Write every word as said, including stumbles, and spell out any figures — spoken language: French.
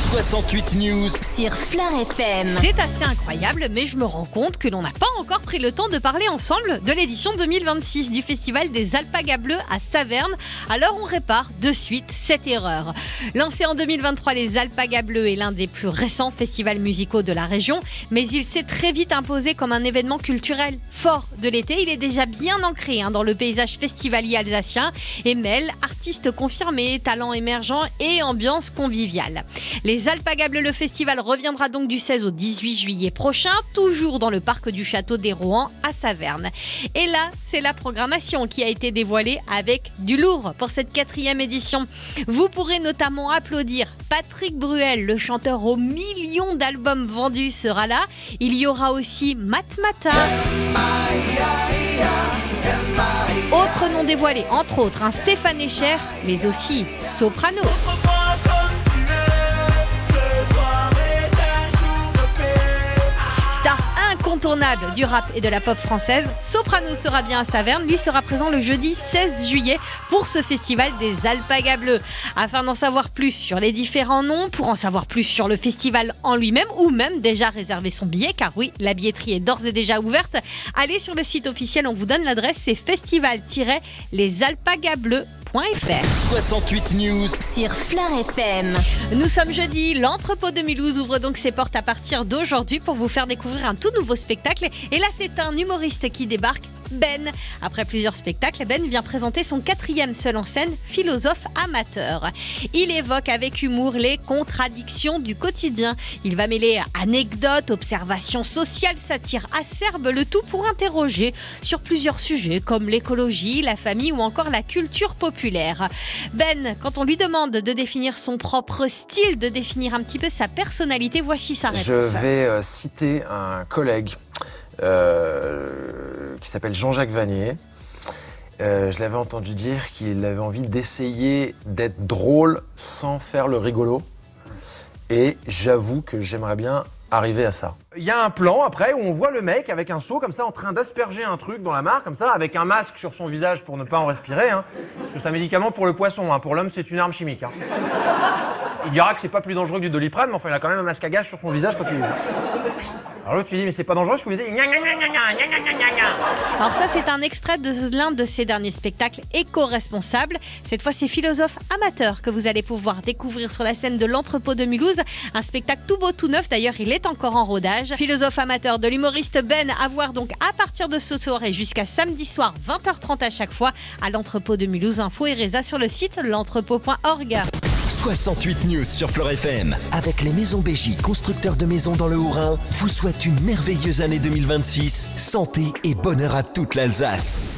soixante-huit News sur Fleur F M. C'est assez incroyable, mais je me rends compte que l'on n'a pas encore pris le temps de parler ensemble de l'édition deux mille vingt-six du Festival des Alpagas Bleus à Saverne. Alors on répare de suite cette erreur. Lancé en deux mille vingt-trois, les Alpagas Bleus est l'un des plus récents festivals musicaux de la région, mais il s'est très vite imposé comme un événement culturel fort de l'été. Il est déjà bien ancré hein, dans le paysage festivalier alsacien et mêle artistes confirmés, talents émergents et ambiance conviviale. Les Alpagas Bleus, le festival reviendra donc du seize au dix-huit juillet prochain, toujours dans le parc du Château des Rohan à Saverne. Et là, c'est la programmation qui a été dévoilée avec du lourd pour cette quatrième édition. Vous pourrez notamment applaudir Patrick Bruel, le chanteur aux millions d'albums vendus sera là. Il y aura aussi Matmata. Autre nom dévoilé, entre autres, un Stéphane Escher, mais aussi Soprano. Star incontournable du rap et de la pop française, Soprano sera bien à Saverne. Lui sera présent le jeudi seize juillet pour ce festival des Alpagas Bleus. Afin d'en savoir plus sur les différents noms, pour en savoir plus sur le festival en lui-même ou même déjà réserver son billet, car oui, la billetterie est d'ores et déjà ouverte, allez sur le site officiel, on vous donne l'adresse, c'est festival tiret les alpagas bleus point f r. soixante-huit News sur Fleur F M. Nous sommes jeudi, l'entrepôt de Mulhouse ouvre donc ses portes à partir d'aujourd'hui pour vous faire découvrir un tout nouveau spectacle. Et là, c'est un humoriste qui débarque, Ben. Après plusieurs spectacles, Ben vient présenter son quatrième seul en scène, Philosophe amateur. Il évoque avec humour les contradictions du quotidien. Il va mêler anecdotes, observations sociales, satire acerbe, le tout pour interroger sur plusieurs sujets comme l'écologie, la famille ou encore la culture populaire. Ben, quand on lui demande de définir son propre style, de définir un petit peu sa personnalité, voici sa réponse. Je vais euh, citer un collègue euh, qui s'appelle Jean-Jacques Vanier. Euh, je l'avais entendu dire qu'il avait envie d'essayer d'être drôle sans faire le rigolo. Et j'avoue que j'aimerais bien arriver à ça. Il y a un plan après où on voit le mec avec un seau comme ça en train d'asperger un truc dans la mare comme ça avec un masque sur son visage pour ne pas en respirer hein, parce que c'est un médicament pour le poisson, hein. Pour l'homme c'est une arme chimique. Hein. Il dira que c'est pas plus dangereux que du Doliprane mais enfin il a quand même un masque à gaz sur son visage quand il... Alors l'autre tu dis mais c'est pas dangereux ce que vous dites. Alors ça c'est un extrait de l'un de ses derniers spectacles éco-responsables. Cette fois c'est Philosophe amateur que vous allez pouvoir découvrir sur la scène de l'entrepôt de Mulhouse. Un spectacle tout beau tout neuf, d'ailleurs il est encore en rodage. Philosophe amateur de l'humoriste Ben à voir donc à partir de ce soir et jusqu'à samedi soir vingt heures trente à chaque fois à l'entrepôt de Mulhouse. Info et résa sur le site l'entrepôt point org. soixante-huit News sur Fleur F M. Avec les maisons Bégie, constructeurs de maisons dans le Haut-Rhin, vous souhaite une merveilleuse année deux mille vingt-six. Santé et bonheur à toute l'Alsace.